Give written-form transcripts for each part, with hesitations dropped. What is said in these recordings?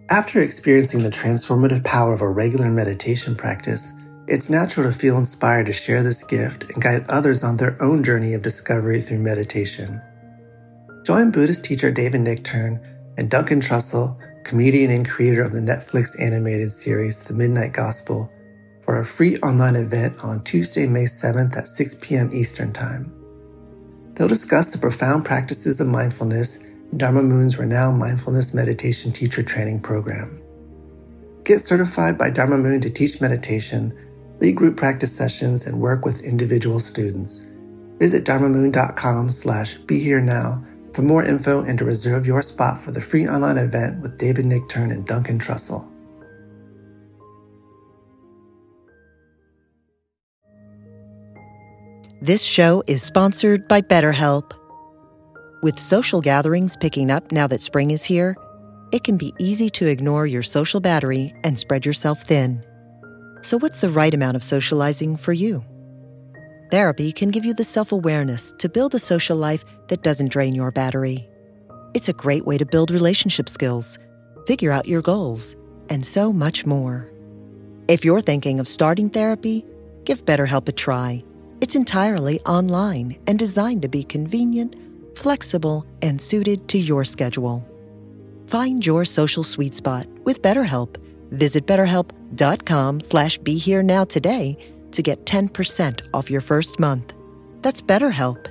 After experiencing the transformative power of a regular meditation practice, it's natural to feel inspired to share this gift and guide others on their own journey of discovery through meditation. Join Buddhist teacher David Nichtern and Duncan Trussell, comedian and creator of the Netflix animated series The Midnight Gospel, for a free online event on Tuesday, May 7th at 6 p.m. Eastern Time. They'll discuss the profound practices of mindfulness in Dharma Moon's renowned mindfulness meditation teacher training program. Get certified by Dharma Moon to teach meditation, lead group practice sessions, and work with individual students. Visit dharmamoon.com/BeHereNow for more info and to reserve your spot for the free online event with David Nichtern and Duncan Trussell. This show is sponsored by BetterHelp. With social gatherings picking up now that spring is here, it can be easy to ignore your social battery and spread yourself thin. So what's the right amount of socializing for you? Therapy can give you the self-awareness to build a social life that doesn't drain your battery. It's a great way to build relationship skills, figure out your goals, and so much more. If you're thinking of starting therapy, give BetterHelp a try. It's entirely online and designed to be convenient, flexible, and suited to your schedule. Find your social sweet spot with BetterHelp. Visit BetterHelp.com/BeHereNow today to get 10% off your first month. That's BetterHelp,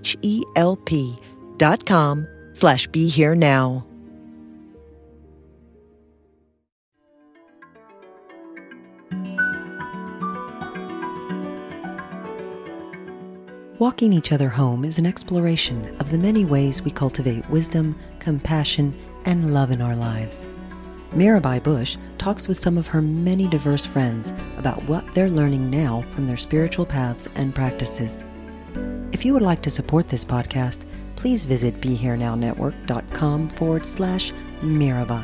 HELP.com/BeHereNow. Walking each other home is an exploration of the many ways we cultivate wisdom, compassion, and love in our lives. Mirabai Bush talks with some of her many diverse friends about what they're learning now from their spiritual paths and practices. If you would like to support this podcast, please visit BeHereNowNetwork.com/Mirabai.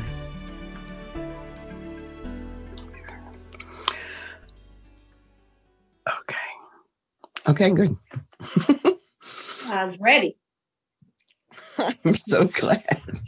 Okay, good. I was ready. I'm so glad.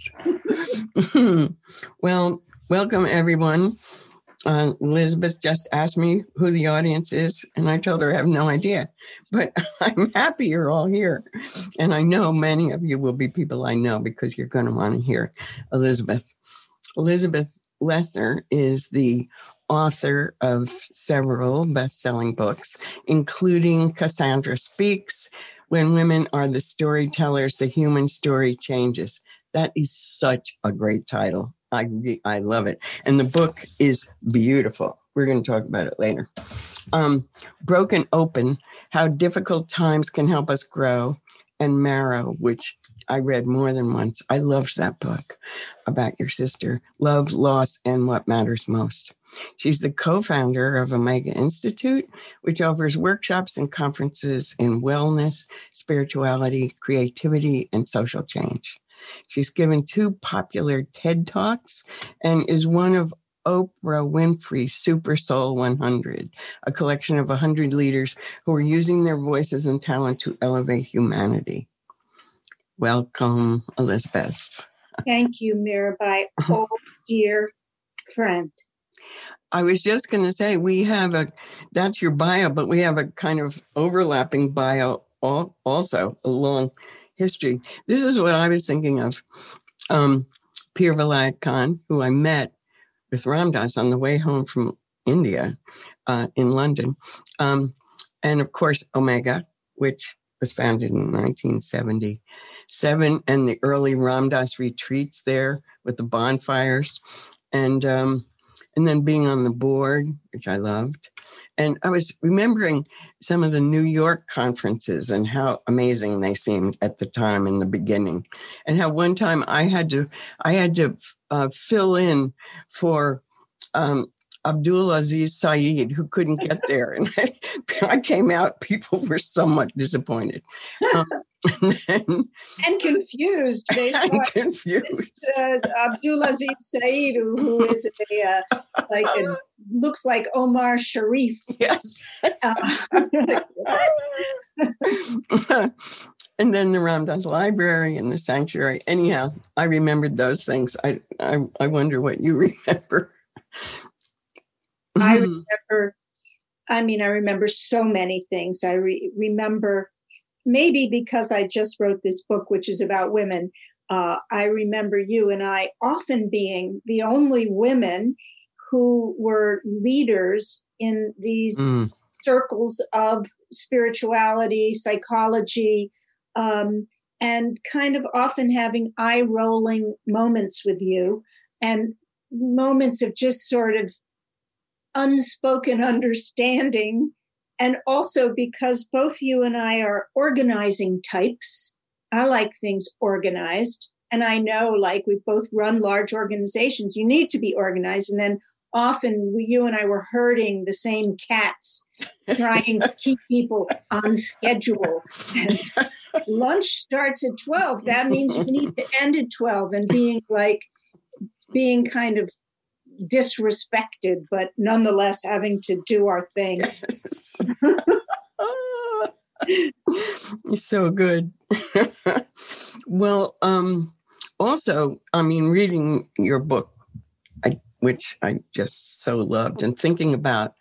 Well, welcome everyone. Elizabeth just asked me who the audience is, and I told her I have no idea. But I'm happy you're all here. And I know many of you will be people I know because you're going to want to hear Elizabeth. Elizabeth Lesser is the author of several best-selling books, including Cassandra Speaks, When Women Are the Storytellers, The Human Story Changes. That is such a great title. I love it. And the book is beautiful. We're going to talk about it later. Broken Open, How Difficult Times Can Help Us Grow, and Marrow, which I read more than once. I loved that book about your sister, Love, Loss, and What Matters Most. She's the co-founder of Omega Institute, which offers workshops and conferences in wellness, spirituality, creativity, and social change. She's given 2 popular TED Talks and is one of Oprah Winfrey's Super Soul 100, a collection of 100 leaders who are using their voices and talent to elevate humanity. Welcome, Elizabeth. Thank you, Mirabai. Oh, dear friend. I was just going to say, that's your bio, but we have a kind of overlapping bio also, a long history. This is what I was thinking of. Pir Vilayat Khan, who I met with Ram Dass on the way home from India in London. And of course, Omega, which was founded in 1977, and the early Ram Dass retreats there with the bonfires. And then being on the board, which I loved. And I was remembering some of the New York conferences and how amazing they seemed at the time in the beginning. And how one time I had to fill in for Abdul Aziz Saeed, who couldn't get there. And I came out, people were somewhat disappointed. And confused. Confused. Abdul Aziz Saeed, who is looks like Omar Sharif. Yes. And then the Ramdas Library and the sanctuary. Anyhow, I remembered those things. I wonder what you remember. I remember so many things. I remember, maybe because I just wrote this book, which is about women, I remember you and I often being the only women who were leaders in these circles of spirituality, psychology, and kind of often having eye-rolling moments with you and moments of just sort of unspoken understanding. And also because both you and I are organizing types. I like things organized. And I know, like, we've both run large organizations. You need to be organized. And then often you and I were herding the same cats, trying to keep people on schedule. And lunch starts at 12. That means you need to end at 12, and being kind of disrespected, but nonetheless having to do our thing. So good. Well, also, I mean, reading your book, which I just so loved, and thinking about,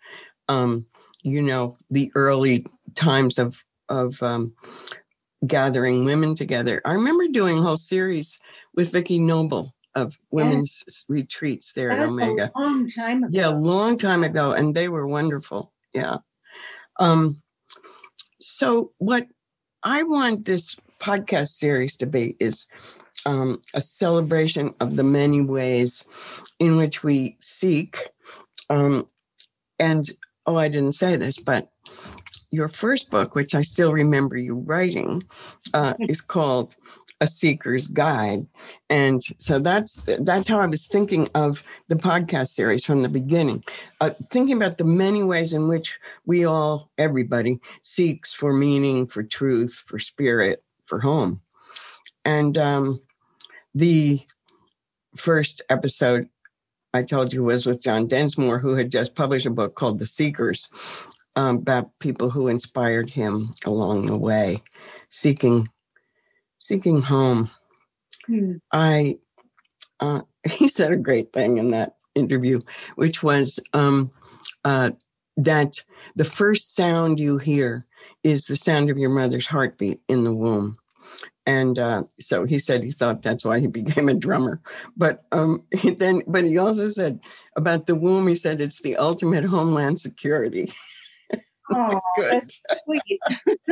the early times of gathering women together. I remember doing a whole series with Vicki Noble of women's retreats there at Omega. A long time ago. Yeah, a long time ago, and they were wonderful. Yeah. So what I want this podcast series to be is a celebration of the many ways in which we seek. I didn't say this, but your first book, which I still remember you writing, is called A Seeker's Guide. And so that's how I was thinking of the podcast series from the beginning, thinking about the many ways in which everybody seeks for meaning, for truth, for spirit, for home. And the first episode I told you was with John Densmore, who had just published a book called The Seekers, about people who inspired him along the way, seeking home. He said a great thing in that interview, which was that the first sound you hear is the sound of your mother's heartbeat in the womb. And so he said he thought that's why he became a drummer. But he also said about the womb, he said it's the ultimate homeland security. Oh, that's sweet.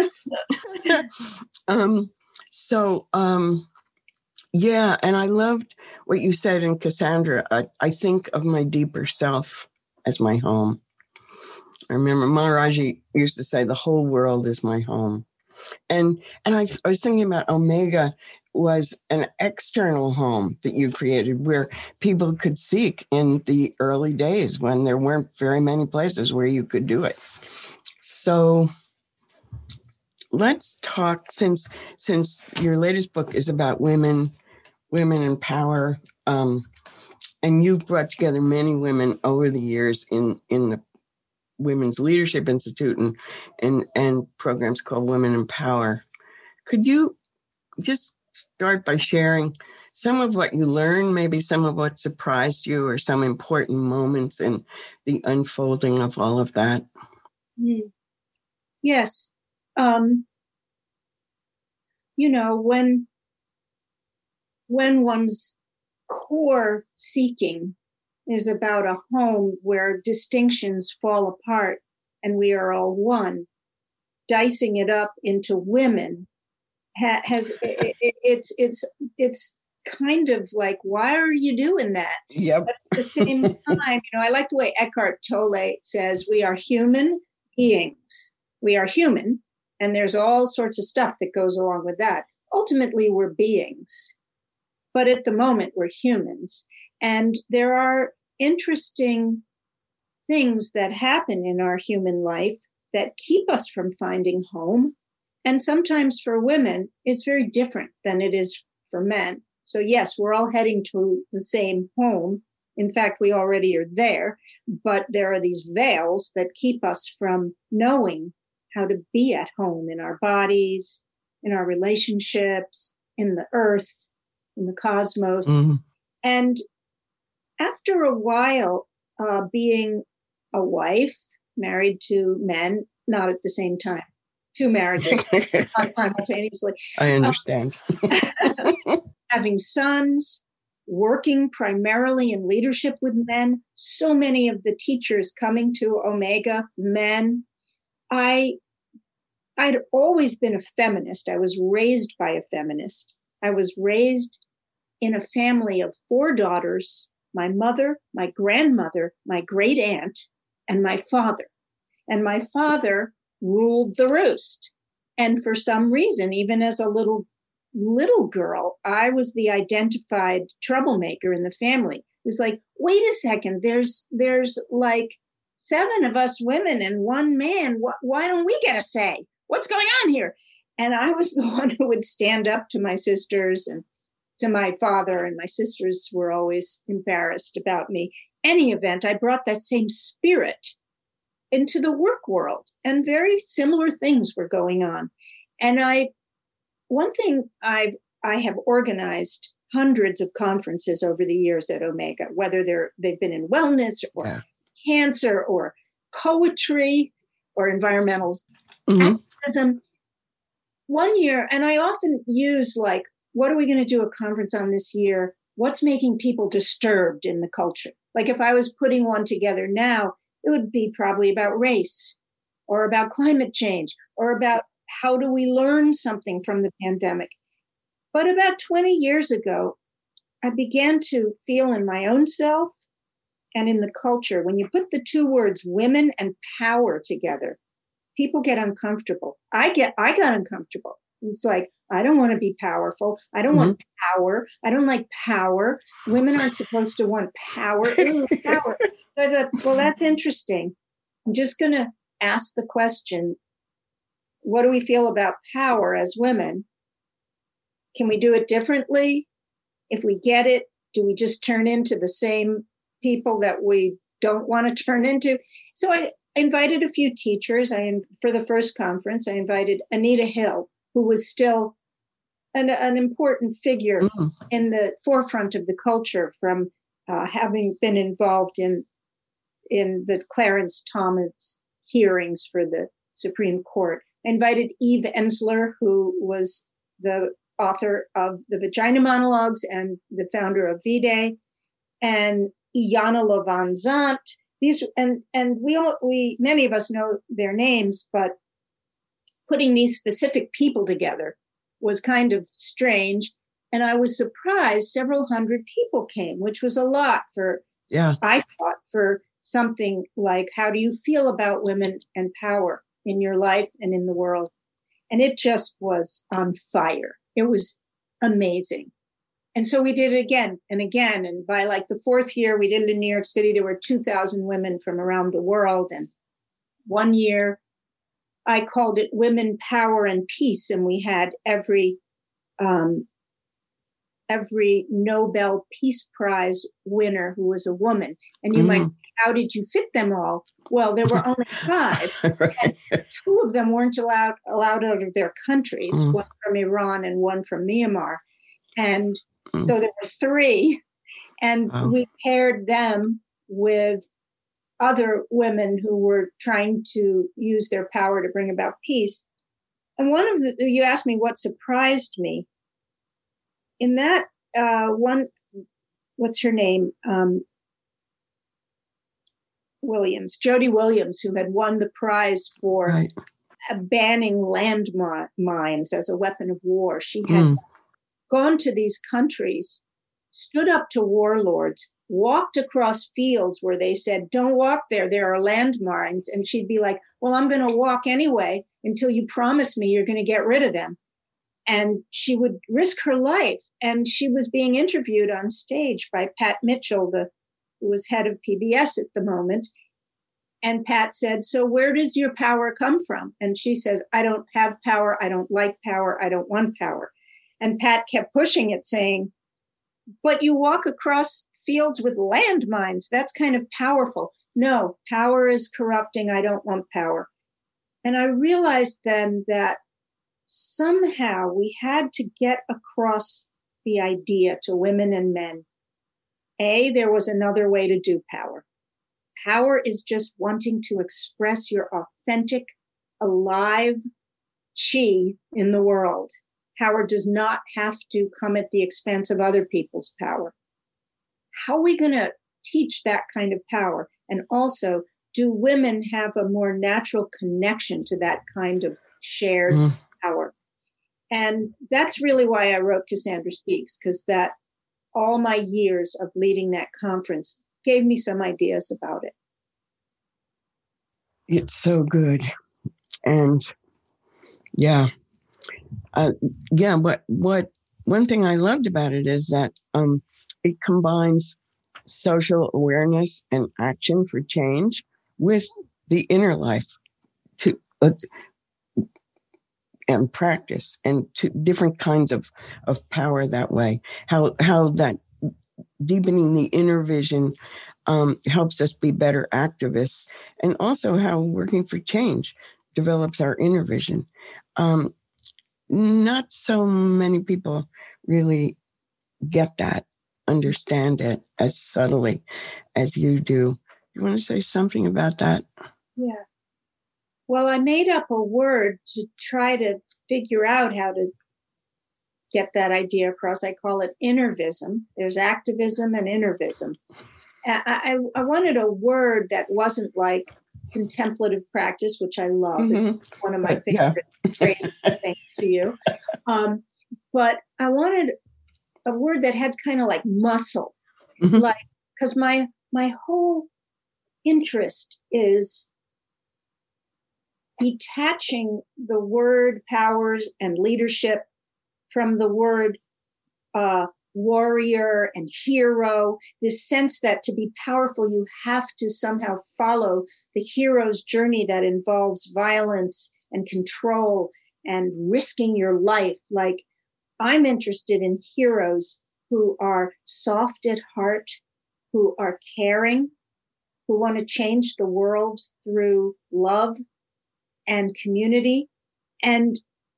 Yeah, and I loved what you said in Cassandra. I think of my deeper self as my home. I remember Maharaji used to say, the whole world is my home. And I was thinking about Omega was an external home that you created where people could seek in the early days when there weren't very many places where you could do it. So let's talk, since your latest book is about women in power, and you've brought together many women over the years in the Women's Leadership Institute and programs called Women in Power. Could you just start by sharing some of what you learned, maybe some of what surprised you, or some important moments in the unfolding of all of that? Yes. When one's core seeking is about a home where distinctions fall apart and we are all one, dicing it up into women it's kind of like, why are you doing that? Yep. But at the same time, I like the way Eckhart Tolle says we are human beings. We are human, and there's all sorts of stuff that goes along with that. Ultimately, we're beings, but at the moment, we're humans. And there are interesting things that happen in our human life that keep us from finding home. And sometimes for women, it's very different than it is for men. So yes, we're all heading to the same home. In fact, we already are there, but there are these veils that keep us from knowing how to be at home in our bodies, in our relationships, in the earth, in the cosmos. And after a while, being a wife, married to men, not at the same time, 2 marriages, not simultaneously. I understand. Having sons, working primarily in leadership with men, so many of the teachers coming to Omega, men. I'd always been a feminist. I was raised by a feminist. I was raised in a family of 4 daughters, my mother, my grandmother, my great aunt, and my father. And my father ruled the roost. And for some reason, even as a little girl, I was the identified troublemaker in the family. It was like, wait a second, there's like 7 of us women and 1 man. Why don't we get a say? What's going on here? And I was the one who would stand up to my sisters and to my father, and my sisters were always embarrassed about me. Any event, I brought that same spirit into the work world, and very similar things were going on. And one thing I have organized hundreds of conferences over the years at Omega, whether they've been in wellness or cancer or poetry or environmental activism. One year, and I often use like, what are we going to do a conference on this year? What's making people disturbed in the culture? Like if I was putting one together now, it would be probably about race or about climate change or about how do we learn something from the pandemic. But about 20 years ago, I began to feel in my own self and in the culture, when you put the 2 words women and power together, people get uncomfortable. I got uncomfortable. It's like, I don't want to be powerful. I don't want power. I don't like power. Women aren't supposed to want power. Ooh, power. So I thought, well, that's interesting. I'm just going to ask the question, what do we feel about power as women? Can we do it differently? If we get it, do we just turn into the same people that we don't want to turn into? So I invited a few teachers. For the first conference, I invited Anita Hill, who was still an important figure in the forefront of the culture from having been involved in the Clarence Thomas hearings for the Supreme Court. I invited Eve Ensler, who was the author of the Vagina Monologues and the founder of V-Day, and Iyanla Lovat. These and we many of us know their names, but putting these specific people together was kind of strange. And I was surprised several hundred people came, which was a lot I thought, for something like, how do you feel about women and power in your life and in the world? And it just was on fire. It was amazing. And so we did it again and again. And by like the 4th year, we did it in New York City. There were 2,000 women from around the world. And one year, I called it Women, Power, and Peace. And we had every Nobel Peace Prize winner who was a woman. And you might, how did you fit them all? Well, there were only 5. Right. And 2 of them weren't allowed out of their countries, one from Iran and one from Myanmar. And so there were 3. And we paired them with other women who were trying to use their power to bring about peace. And you asked me what surprised me. In that one, what's her name? Jody Williams, who had won the prize for banning landmines as a weapon of war. She had gone to these countries, stood up to warlords, walked across fields where they said, don't walk there are landmines. And she'd be like, well, I'm going to walk anyway until you promise me you're going to get rid of them. And she would risk her life. And she was being interviewed on stage by Pat Mitchell, who was head of PBS at the moment. And Pat said, so where does your power come from? And she says, I don't have power. I don't like power. I don't want power. And Pat kept pushing it, saying, but you walk across fields with landmines. That's kind of powerful. No, power is corrupting. I don't want power. And I realized then that somehow we had to get across the idea to women and men. There was another way to do power. Power is just wanting to express your authentic, alive chi in the world. Power does not have to come at the expense of other people's power. How are we going to teach that kind of power? And also, do women have a more natural connection to that kind of shared power? And that's really why I wrote Cassandra Speaks, because that all my years of leading that conference gave me some ideas about it. It's so good. And but what one thing I loved about it is that it combines social awareness and action for change with the inner life to and practice and to different kinds of power that way. How that deepening the inner vision helps us be better activists, and also how working for change develops our inner vision. Not so many people really get that, understand it as subtly as you do. You want to say something about that? Yeah. Well, I made up a word to try to figure out how to get that idea across. I call it innervism. There's activism and innervism. I wanted a word that wasn't like contemplative practice, which I love. Mm-hmm. It's one of my favorite phrases, thanks to you. But I wanted a word that had kind of like muscle, like, because my whole interest is detaching the word powers and leadership from the word warrior and hero, this sense that to be powerful, you have to somehow follow the hero's journey that involves violence and control and risking your life. Like, I'm interested in heroes who are soft at heart, who are caring, who want to change the world through love and community. And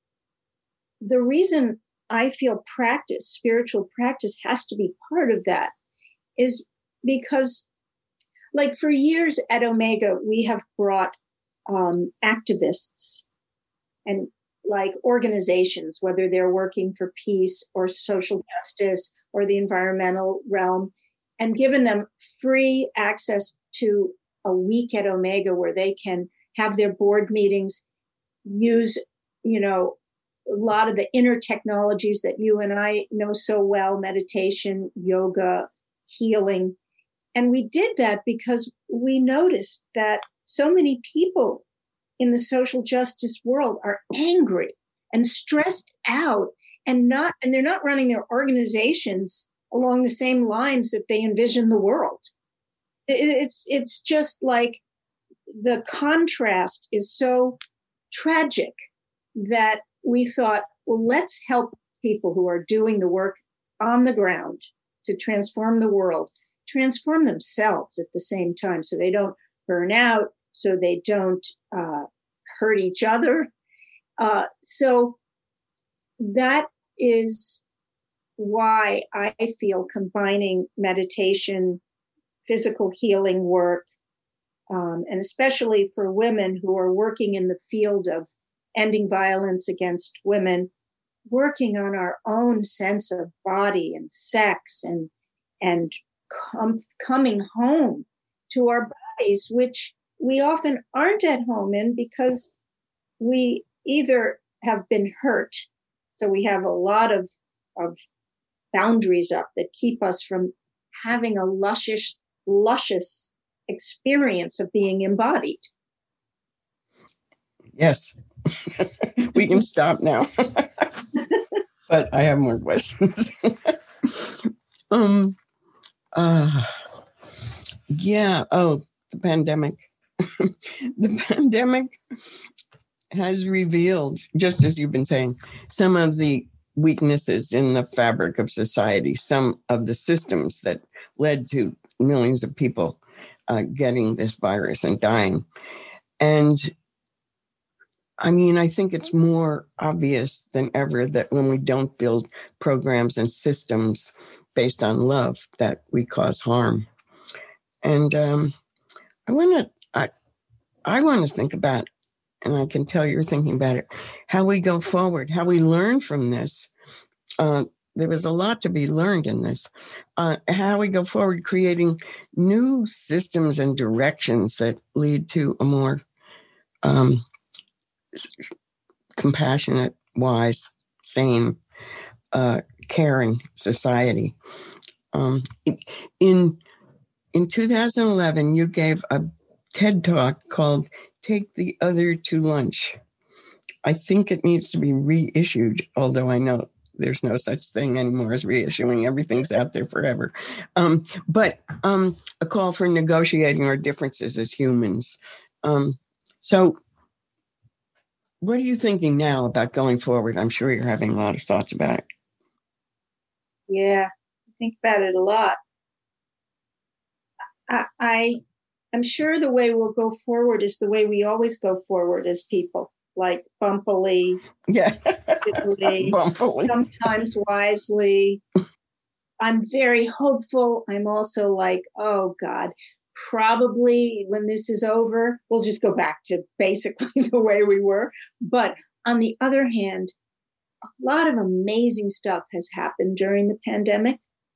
the reason I feel spiritual practice has to be part of that is because, like, for years at Omega, we have brought activists and like organizations, whether they're working for peace or social justice or the environmental realm, and given them free access to a week at Omega where they can have their board meetings, use, a lot of the inner technologies that you and I know so well, meditation, yoga, healing. And we did that because we noticed that so many people in the social justice world are angry and stressed out and they're not running their organizations along the same lines that they envision the world. It's just like the contrast is so tragic that we thought, well, let's help people who are doing the work on the ground to transform the world, transform themselves at the same time so they don't burn out, so they don't hurt each other. So that is why I feel combining meditation, physical healing work, and especially for women who are working in the field of ending violence against women, working on our own sense of body and sex and coming home to our bodies, which we often aren't at home in because we either have been hurt, so we have a lot of boundaries up that keep us from having a luscious experience of being embodied. Yes. We can stop now. But I have more questions. The pandemic. The pandemic has revealed, just as you've been saying, some of the weaknesses in the fabric of society, some of the systems that led to millions of people getting this virus and dying. And I mean, I think it's more obvious than ever that when we don't build programs and systems based on love, that we cause harm. And I want to think about, and I can tell you're thinking about it, how we go forward, how we learn from this. There was a lot to be learned in this. How we go forward, creating new systems and directions that lead to a more compassionate, wise, sane, caring society. In 2011, you gave a TED Talk called Take the Other to Lunch. I think it needs to be reissued, although I know there's no such thing anymore as reissuing. Everything's out there forever. But a call for negotiating our differences as humans. So what are you thinking now about going forward? I'm sure you're having a lot of thoughts about it. Yeah, I think about it a lot. I'm sure the way we'll go forward is the way we always go forward as people, like bumpily, bumpily. Sometimes wisely. I'm very hopeful. I'm also like, oh God, probably when this is over, we'll just go back to basically the way we were. But on the other hand, a lot of amazing stuff has happened during the pandemic.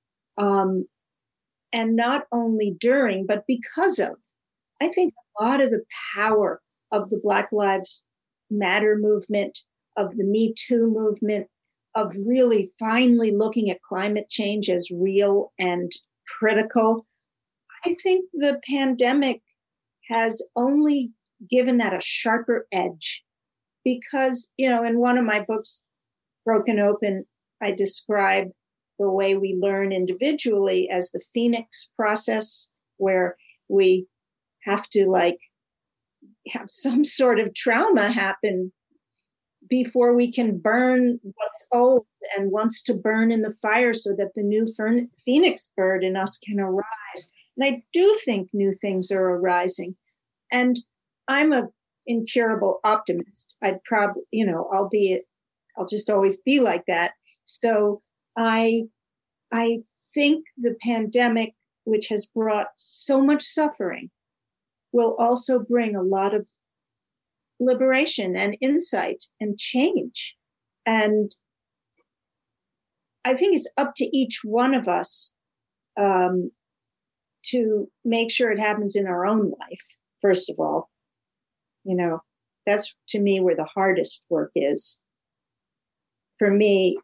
And not only during, but because of. I think a lot of the power of the Black Lives Matter movement, of the Me Too movement, of really finally looking at climate change as real and critical. I think the pandemic has only given that a sharper edge because, in one of my books, Broken Open, I describe the way we learn individually as the Phoenix process, where we have to have some sort of trauma happen before we can burn what's old and wants to burn in the fire so that the new Phoenix bird in us can arise. And I do think new things are arising. And I'm an incurable optimist. I'd probably, I'll just always be like that. So I think the pandemic, which has brought so much suffering, will also bring a lot of liberation and insight and change. And I think it's up to each one of us to make sure it happens in our own life, first of all. That's to me where the hardest work is. For me,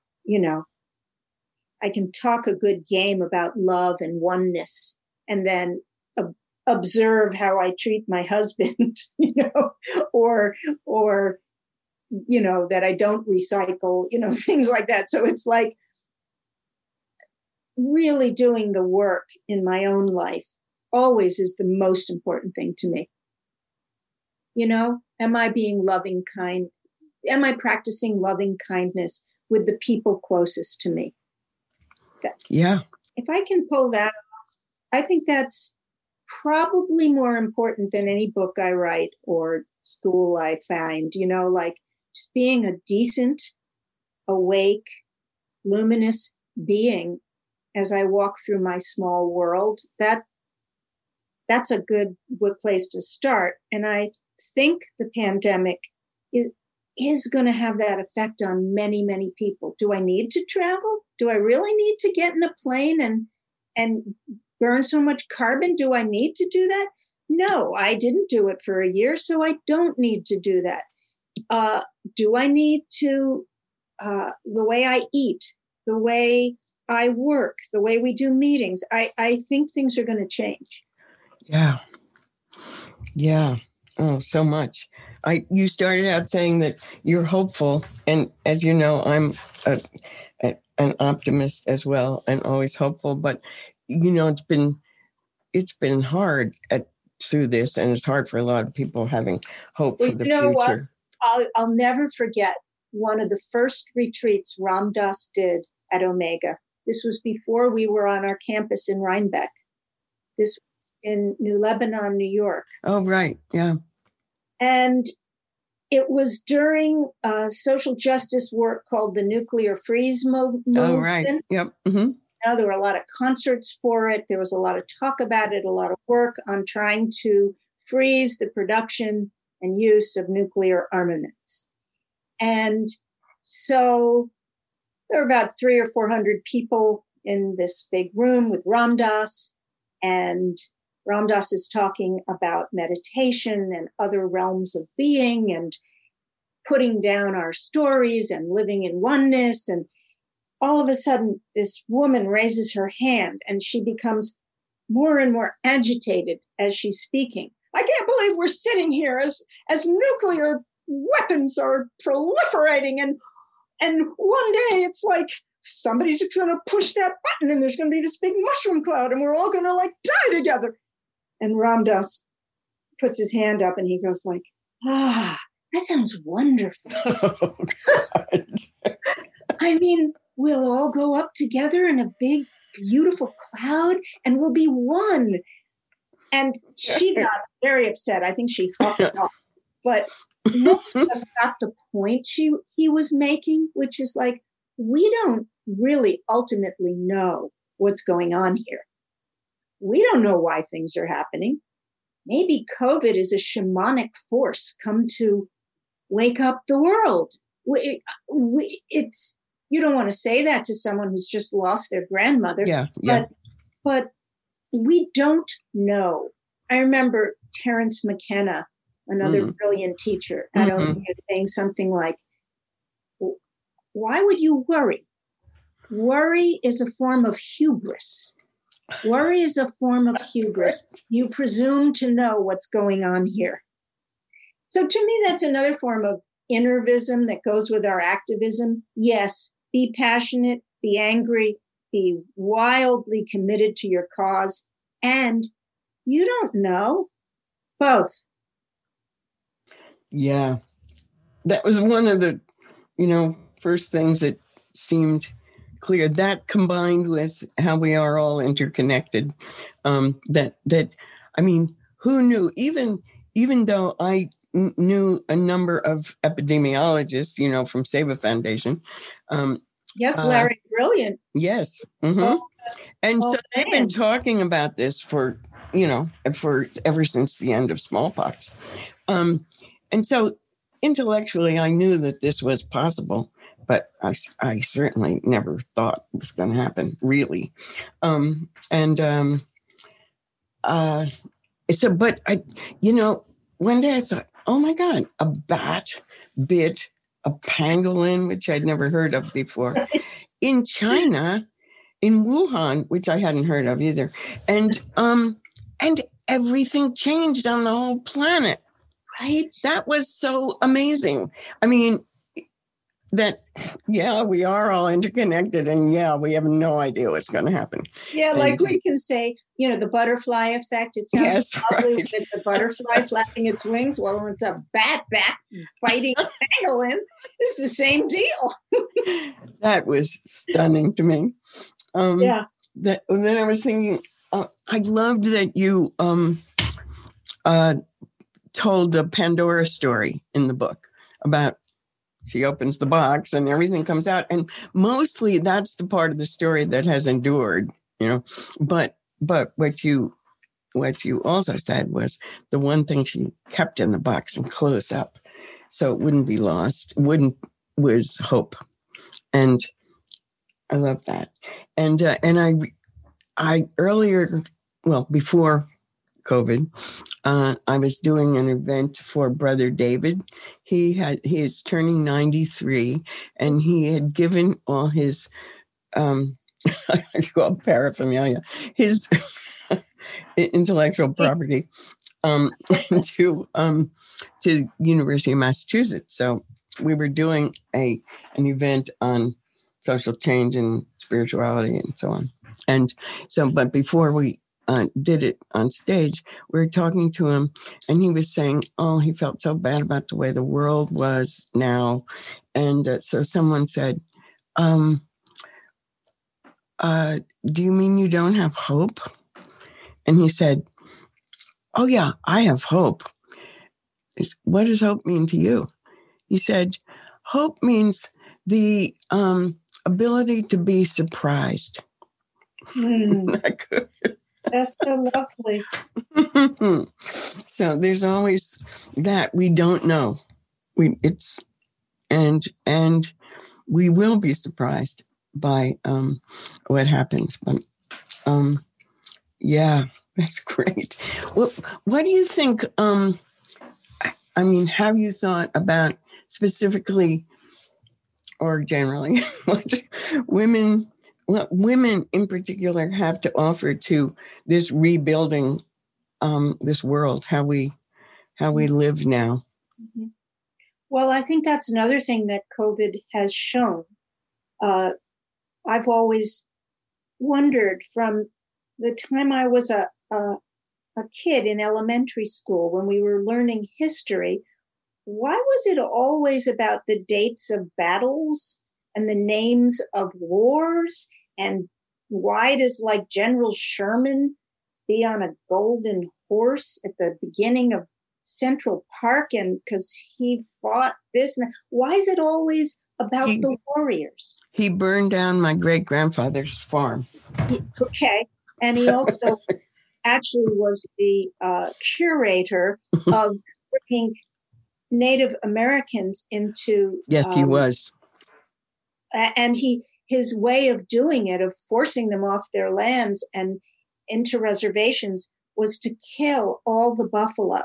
I can talk a good game about love and oneness and then observe how I treat my husband, or that I don't recycle, things like that. So it's like really doing the work in my own life always is the most important thing to me. Am I being loving, kind? Am I practicing loving kindness with the people closest to me? Yeah. If I can pull that off, I think that's probably more important than any book I write or school I find, just being a decent, awake, luminous being as I walk through my small world. That's a good place to start. And I think the pandemic is going to have that effect on many, many people. Do I need to travel? Do I really need to get in a plane and burn so much carbon? Do I need to do that? No, I didn't do it for a year, so I don't need to do that. Do I need to, the way I eat, the way I work, the way we do meetings, I think things are going to change. Yeah. Yeah. Oh, so much. You started out saying that you're hopeful. And as you know, I'm an optimist as well and always hopeful. But, it's been hard through this. And it's hard for a lot of people having hope for the future. What? I'll never forget one of the first retreats Ram Dass did at Omega. This was before we were on our campus in Rhinebeck. This was in New Lebanon, New York. Oh, right. Yeah. And it was during social justice work called the Nuclear Freeze movement. Oh, right. Yep. Mm-hmm. There were a lot of concerts for it. There was a lot of talk about it, a lot of work on trying to freeze the production and use of nuclear armaments. And so there were about 300 or 400 people in this big room with Ram Dass, and Ram Dass is talking about meditation and other realms of being and putting down our stories and living in oneness. And all of a sudden, this woman raises her hand and she becomes more and more agitated as she's speaking. I can't believe we're sitting here as nuclear weapons are proliferating, and one day it's like somebody's going to push that button and there's going to be this big mushroom cloud and we're all going to like die together. And Ram Dass puts his hand up and he goes like, that sounds wonderful. Oh, God. I mean, we'll all go up together in a big, beautiful cloud and we'll be one. And she got very upset. I think she huffed it off. But most of us got the point he was making, which is like, we don't really ultimately know what's going on here. We don't know why things are happening. Maybe COVID is a shamanic force come to wake up the world. It's you don't want to say that to someone who's just lost their grandmother. Yeah. But we don't know. I remember Terence McKenna, another brilliant teacher, at OU, saying something like, why would you worry? Worry is a form of hubris. Worry is a form of hubris. You presume to know what's going on here. So to me, that's another form of innervism that goes with our activism. Yes, be passionate, be angry, be wildly committed to your cause, and you don't know. Both. Yeah. That was one of the, first things that seemed clear. That combined with how we are all interconnected, who knew? Even though I knew a number of epidemiologists, from Seva Foundation. Yes, Larry, brilliant. Yes. Mm-hmm. So they've been talking about this for ever since the end of smallpox. And so intellectually, I knew that this was possible, but I certainly never thought it was going to happen, really. But one day I thought, oh my God, a bat bit a pangolin, which I'd never heard of before, in China, in Wuhan, which I hadn't heard of either. And everything changed on the whole planet. Right? That was so amazing. I mean, we are all interconnected, and we have no idea what's going to happen. Yeah, like we can say, the butterfly effect. It sounds lovely when it's a butterfly flapping its wings. Well, when it's a bat biting a pangolin, it's the same deal. That was stunning to me. Then I was thinking, I loved that you told the Pandora story in the book about she opens the box and everything comes out. And mostly that's the part of the story that has endured, but what you also said was the one thing she kept in the box and closed up so it wouldn't be lost, was hope. And I love that. And I earlier, before COVID, I was doing an event for Brother David. He is turning 93, and he had given all his paraphernalia, his intellectual property to University of Massachusetts. So we were doing an event on social change and spirituality and so on. And so, but before we did it on stage, we were talking to him, and he was saying, he felt so bad about the way the world was now. And so someone said, do you mean you don't have hope? And he said, oh yeah, I have hope. What does hope mean to you? He said, hope means the ability to be surprised. That's so lovely. So there's always that we don't know. And we will be surprised by what happens. But yeah, that's great. What do you think? Have you thought about specifically or generally what women in particular have to offer to this rebuilding this world, how we live now? Mm-hmm. Well, I think that's another thing that COVID has shown. I've always wondered from the time I was a kid in elementary school when we were learning history, why was it always about the dates of battles and the names of wars? And why does like General Sherman be on a golden horse at the beginning of Central Park, and because he fought this? Why is it always about the warriors? He burned down my great-grandfather's farm. Okay. And he also actually was the curator of bringing Native Americans into... Yes, he was. And his way of doing it, of forcing them off their lands and into reservations, was to kill all the buffalo.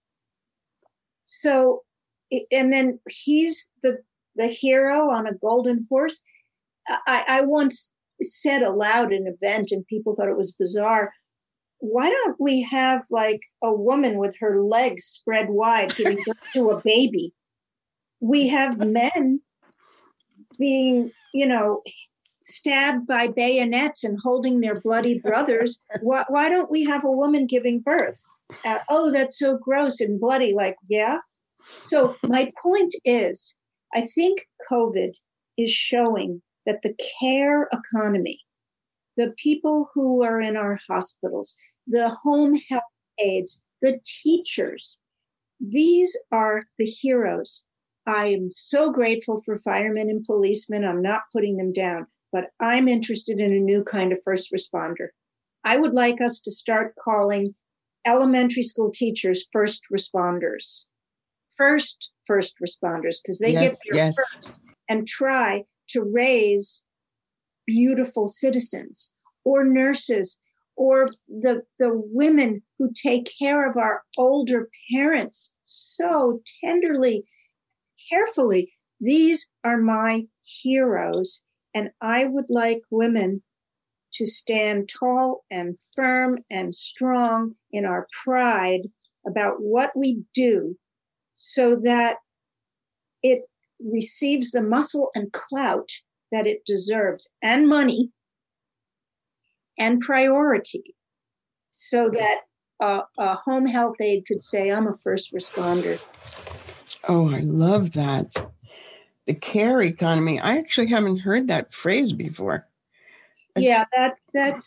So, and then he's the hero on a golden horse. I once said aloud in an event, and people thought it was bizarre, why don't we have like a woman with her legs spread wide giving birth to a baby? We have men being, stabbed by bayonets and holding their bloody brothers. Why don't we have a woman giving birth? Oh, that's so gross and bloody. Like, yeah. So my point is, I think COVID is showing that the care economy, the people who are in our hospitals, the home health aides, the teachers, these are the heroes. I am so grateful for firemen and policemen. I'm not putting them down, but I'm interested in a new kind of first responder. I would like us to start calling elementary school teachers first responders. First responders, because they get there first, and try to raise beautiful citizens, or nurses, or the women who take care of our older parents so tenderly, carefully. These are my heroes, and I would like women to stand tall and firm and strong in our pride about what we do, so that it receives the muscle and clout that it deserves, and money and priority, so that a home health aide could say, I'm a first responder. Oh, I love that. The care economy. I actually haven't heard that phrase before. Yeah, that's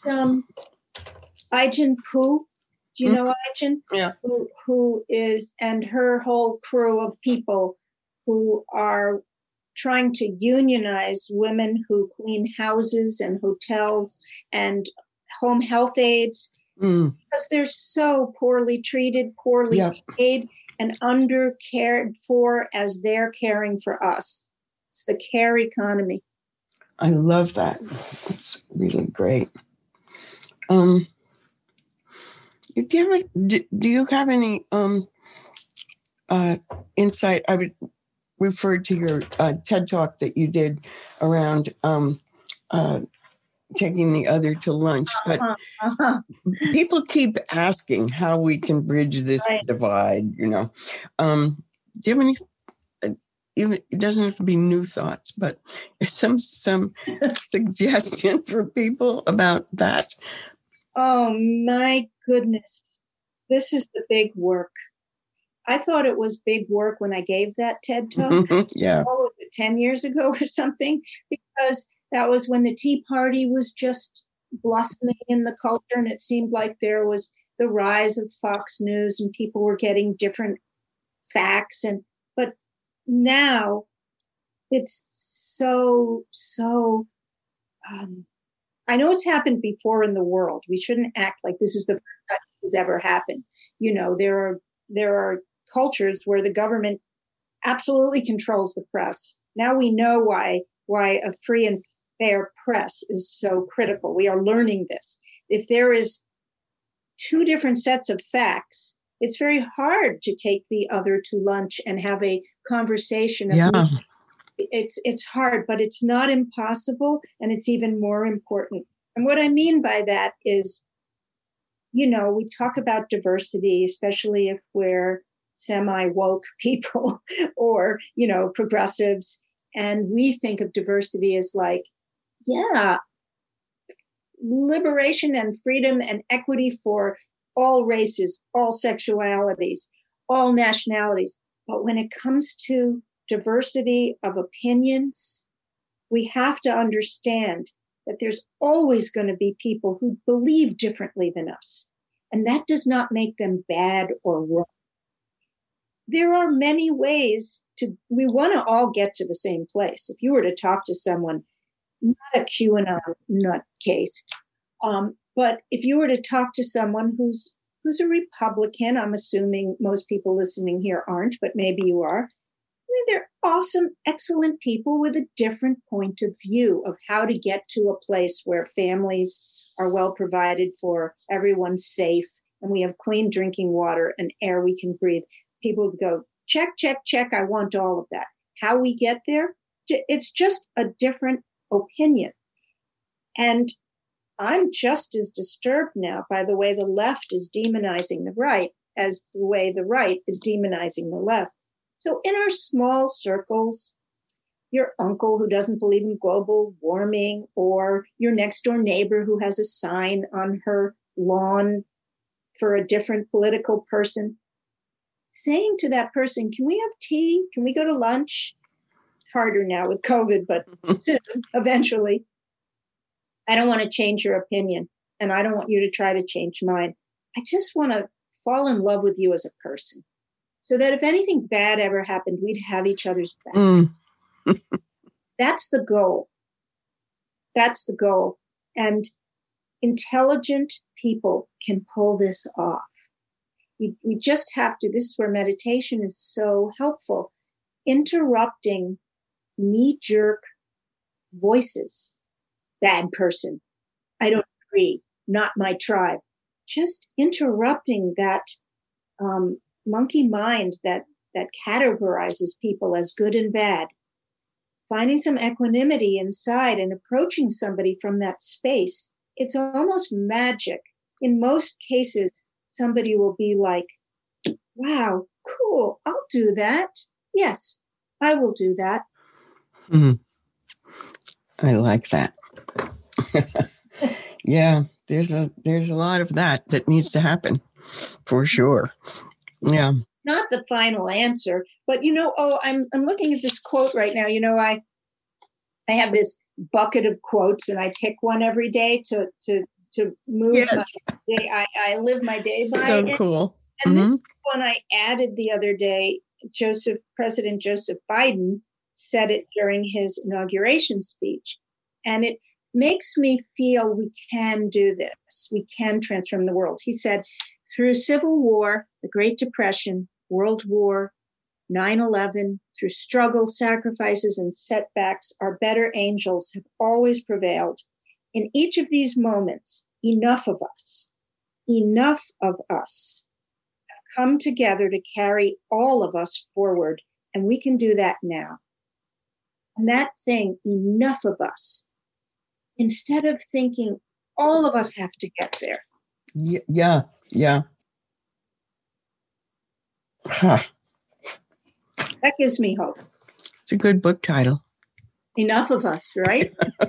Ai-jen Poo. Do you know Ai-jen? Yeah. Who is, and her whole crew of people who are trying to unionize women who clean houses and hotels and home health aides, because they're so poorly treated, poorly paid, and under cared for as they're caring for us. It's the care economy. I love that. It's really great. Do you have any insight? I would refer to your TED Talk that you did around taking the other to lunch, but people keep asking how we can bridge this divide. Do you have any? It doesn't have to be new thoughts, but some suggestion for people about that. Oh my goodness, this is the big work. I thought it was big work when I gave that TED Talk. Yeah. 10 years ago or something, because that was when the Tea Party was just blossoming in the culture, and it seemed like there was the rise of Fox News and people were getting different facts. But now it's so, I know it's happened before in the world. We shouldn't act like this is the first time this has ever happened. There are cultures where the government absolutely controls the press. Now we know why a free and fair press is so critical. We are learning this. If there is two different sets of facts, it's very hard to take the other to lunch and have a conversation. It's hard, but it's not impossible, and it's even more important. And what I mean by that is, we talk about diversity, especially if we're semi-woke people or, progressives, and we think of diversity as like, liberation and freedom and equity for all races, all sexualities, all nationalities. But when it comes to diversity of opinions, we have to understand that there's always going to be people who believe differently than us. And that does not make them bad or wrong. There are many ways we want to all get to the same place. If you were to talk to someone, not a QAnon nutcase, but if you were to talk to someone who's a Republican, I'm assuming most people listening here aren't, but maybe you are. They're awesome, excellent people with a different point of view of how to get to a place where families are well provided for, everyone's safe, and we have clean drinking water and air we can breathe. People go, check, check, check. I want all of that. How we get there, it's just a different opinion. And I'm just as disturbed now by the way the left is demonizing the right as the way the right is demonizing the left. So in our small circles, your uncle who doesn't believe in global warming, or your next door neighbor who has a sign on her lawn for a different political person, saying to that person, can we have tea? Can we go to lunch? It's harder now with COVID, but soon, eventually. I don't want to change your opinion, and I don't want you to try to change mine. I just want to fall in love with you as a person, so that if anything bad ever happened, we'd have each other's back. That's the goal. That's the goal. And intelligent people can pull this off. We just have to, this is where meditation is so helpful, interrupting knee-jerk voices. Bad person. I don't agree. Not my tribe. Just interrupting that monkey mind that categorizes people as good and bad. Finding some equanimity inside and approaching somebody from that space. It's almost magic. In most cases, somebody will be like, wow, cool, I'll do that. Yes, I will do that. I like that. Yeah, there's a lot of that needs to happen for sure. Yeah. Not the final answer, but I'm looking at this quote right now. I have this bucket of quotes and I pick one every day to move my day. I live my day by so it. Cool. And this one I added the other day. President Joseph Biden said it during his inauguration speech. And it makes me feel we can do this. We can transform the world. He said, through Civil War, the Great Depression, World War, 9/11, through struggle, sacrifices, and setbacks, our better angels have always prevailed. In each of these moments, enough of us have come together to carry all of us forward, and we can do that now. And that thing, enough of us, instead of thinking all of us have to get there. Yeah. Huh. That gives me hope. It's a good book title. Enough of us, right?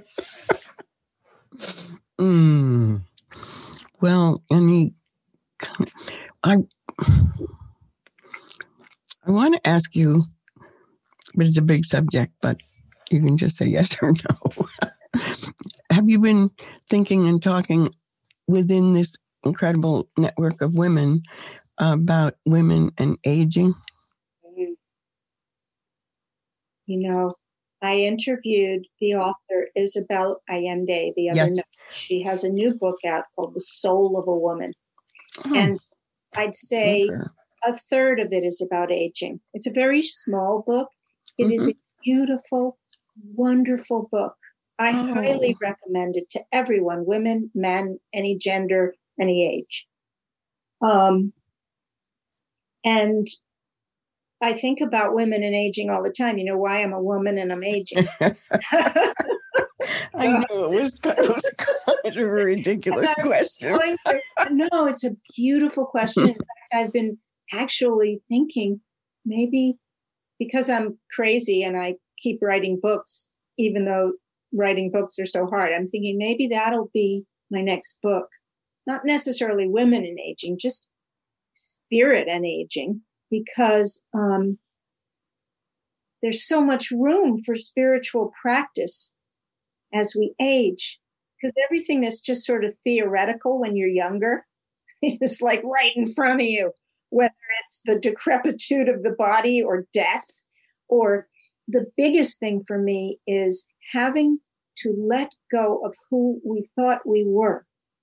Well, I want to ask you, but it's a big subject, but you can just say yes or no. Have you been thinking and talking within this incredible network of women about women and aging? You know, I interviewed the author, Isabel Allende, the other Yes. night. She has a new book out called The Soul of a Woman. Oh, And I'd say okay. a third of it is about aging. It's a very small book. It is a beautiful, wonderful book. I highly recommend it to everyone, women, men, any gender, any age. And I think about women and aging all the time. You know why I'm a woman and I'm aging? I knew it was kind of a ridiculous question. No, it's a beautiful question. In fact, I've been actually thinking maybe because I'm crazy and I keep writing books, even though writing books are so hard, I'm thinking maybe that'll be my next book. Not necessarily women and aging, just spirit and aging, because there's so much room for spiritual practice as we age, because everything that's just sort of theoretical when you're younger is like right in front of you, whether it's the decrepitude of the body or death. Or the biggest thing for me is having to let go of who we thought we were.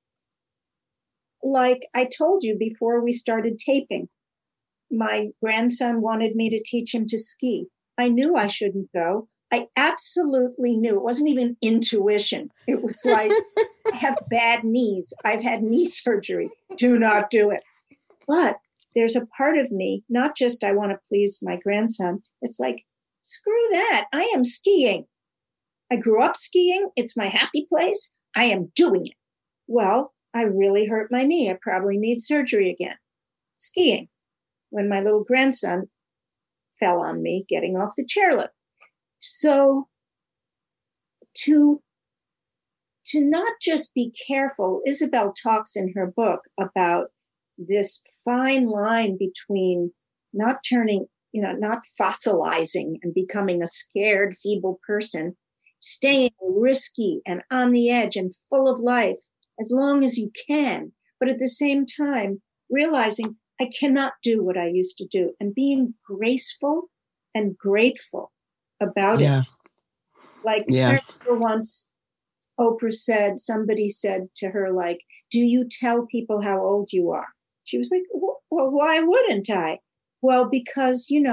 Like I told you before we started taping, my grandson wanted me to teach him to ski. I knew I shouldn't go. I absolutely knew. It wasn't even intuition. It was like, I have bad knees. I've had knee surgery. Do not do it. But there's a part of me, not just I want to please my grandson. It's like, screw that. I am skiing. I grew up skiing. It's my happy place. I am doing it. Well, I really hurt my knee. I probably need surgery again. Skiing. When my little grandson fell on me getting off the chairlift. So to not just be careful, Isabel talks in her book about this fine line between not turning, not fossilizing and becoming a scared, feeble person, staying risky and on the edge and full of life as long as you can, but at the same time, realizing I cannot do what I used to do and being graceful and grateful about it. Like, I remember once somebody said to her, like, do you tell people how old you are? She was like, well, why wouldn't I? Well, because you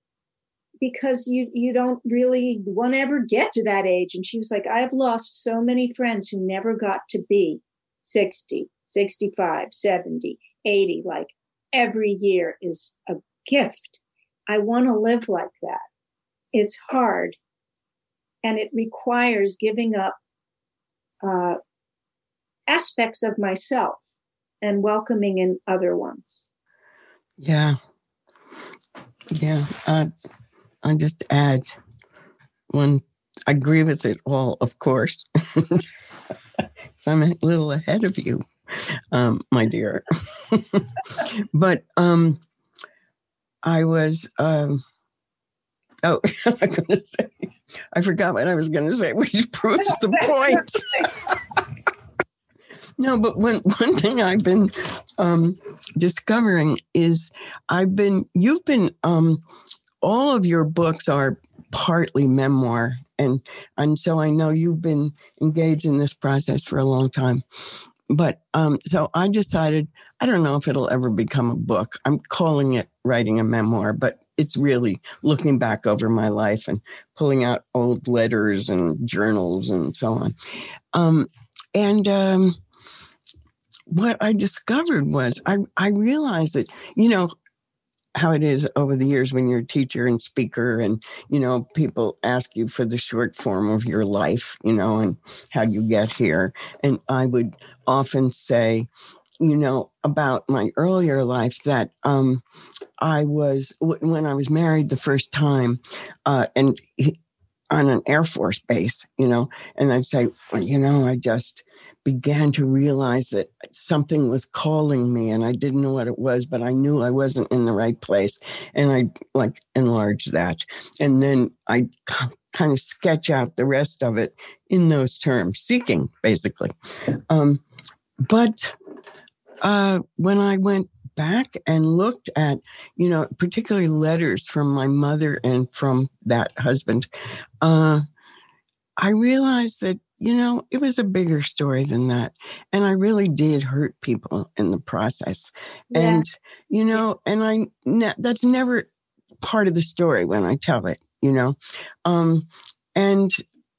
don't really want to ever get to that age. And she was like, I've lost so many friends who never got to be 60, 65, 70, 80. Like every year is a gift. I want to live like that. It's hard. And it requires giving up aspects of myself and welcoming in other ones. Yeah. I just add one. I agree with it all, of course. So I'm a little ahead of you, my dear. But I was. I'm going to say. I forgot what I was going to say, which proves the point. No, but one thing I've been discovering is you've been all of your books are partly memoir. And so I know you've been engaged in this process for a long time. But so I decided, I don't know if it'll ever become a book. I'm calling it writing a memoir, but it's really looking back over my life and pulling out old letters and journals and so on. What I discovered was I realized that, how it is over the years when you're a teacher and speaker and, people ask you for the short form of your life, and how you get here. And I would often say, about my earlier life that when I was married the first time on an Air Force base, and I'd say, I just began to realize that something was calling me and I didn't know what it was, but I knew I wasn't in the right place. And I enlarge that. And then I kind of sketch out the rest of it in those terms, seeking basically. But when I went back and looked at, particularly letters from my mother and from that husband, I realized that, it was a bigger story than that. And I really did hurt people in the process. Yeah. And, that's never part of the story when I tell it, and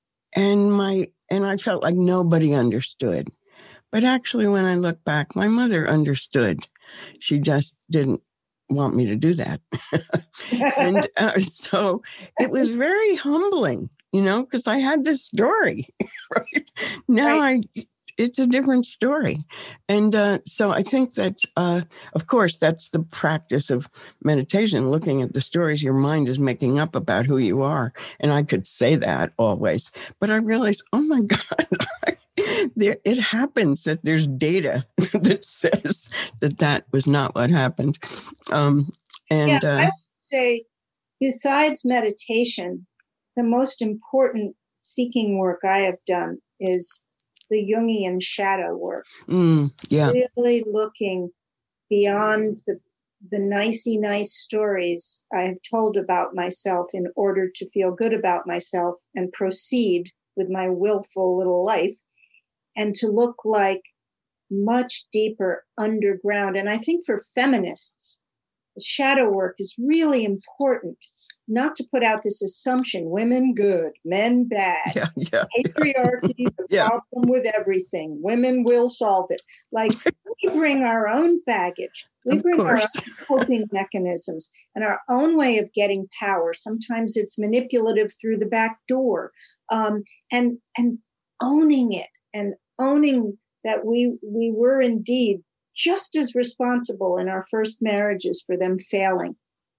I felt like nobody understood. But actually, when I look back, my mother understood. She just didn't want me to do that. And so it was very humbling, because I had this story. Right now, it's a different story. And so I think that, of course, that's the practice of meditation, looking at the stories your mind is making up about who you are. And I could say that always. But I realized, oh, my God, it happens that there's data that says that was not what happened. I would say, besides meditation, the most important seeking work I have done is the Jungian shadow work. Really looking beyond the nice stories I have told about myself in order to feel good about myself and proceed with my willful little life, and to look like much deeper underground. And I think for feminists, the shadow work is really important, not to put out this assumption, women good, men bad, patriarchy, the problem with everything, women will solve it. Like, we bring our own baggage, we bring our own coping mechanisms and our own way of getting power. Sometimes it's manipulative through the back door, and owning it, and owning that we were indeed just as responsible in our first marriages for them failing,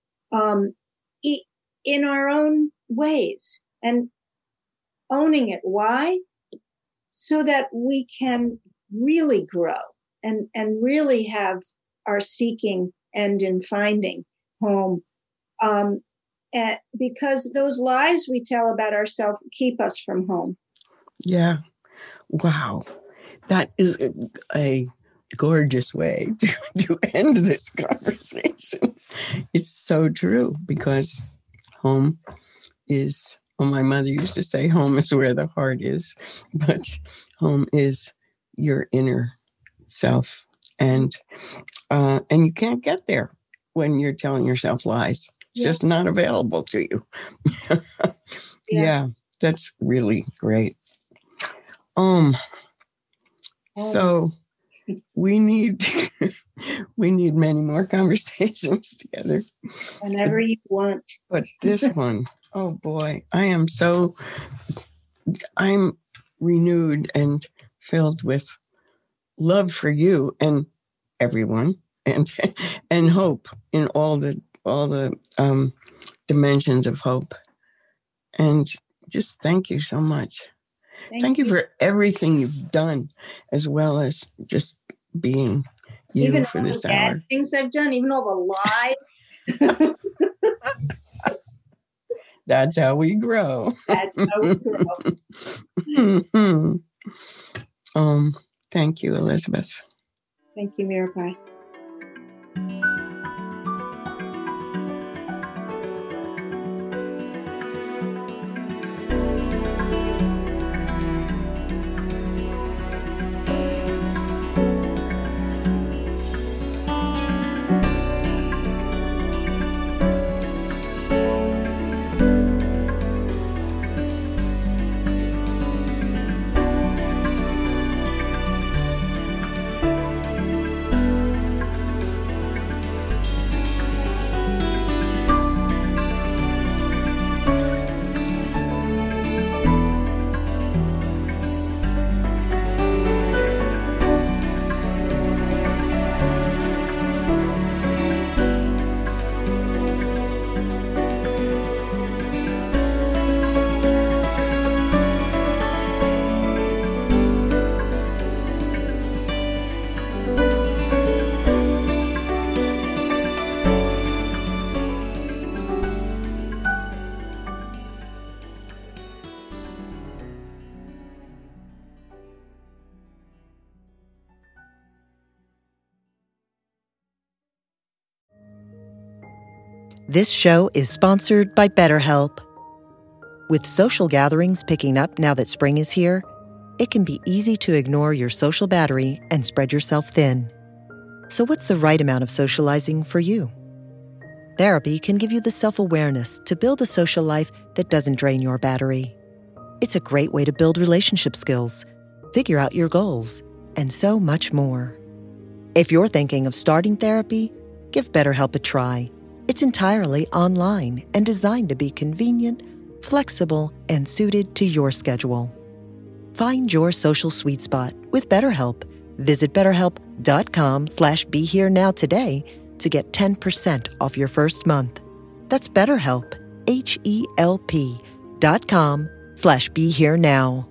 in our own ways, and owning it. Why? So that we can really grow and really have our seeking end in finding home. Because those lies we tell about ourselves keep us from home. Yeah. Wow. That is a gorgeous way to end this conversation. It's so true, because home is, well, my mother used to say home is where the heart is, but home is your inner self. And you can't get there when you're telling yourself lies. It's just not available to you. Yeah, that's really great. So we need many more conversations together. Whenever you want. But this one, oh boy, I'm renewed and filled with love for you and everyone, and hope in all the dimensions of hope. And just thank you so much. Thank you for everything you've done, as well as just being you even for this all the hour. Bad things I've done, even all the lies. That's how we grow. That's how we grow. Thank you, Elizabeth. Thank you, Mirabai. This show is sponsored by BetterHelp. With social gatherings picking up now that spring is here, it can be easy to ignore your social battery and spread yourself thin. So what's the right amount of socializing for you? Therapy can give you the self-awareness to build a social life that doesn't drain your battery. It's a great way to build relationship skills, figure out your goals, and so much more. If you're thinking of starting therapy, give BetterHelp a try. It's entirely online and designed to be convenient, flexible, and suited to your schedule. Find your social sweet spot with BetterHelp. Visit BetterHelp.com/BeHereNow today to get 10% off your first month. That's BetterHelp, HELP.com/BeHereNow.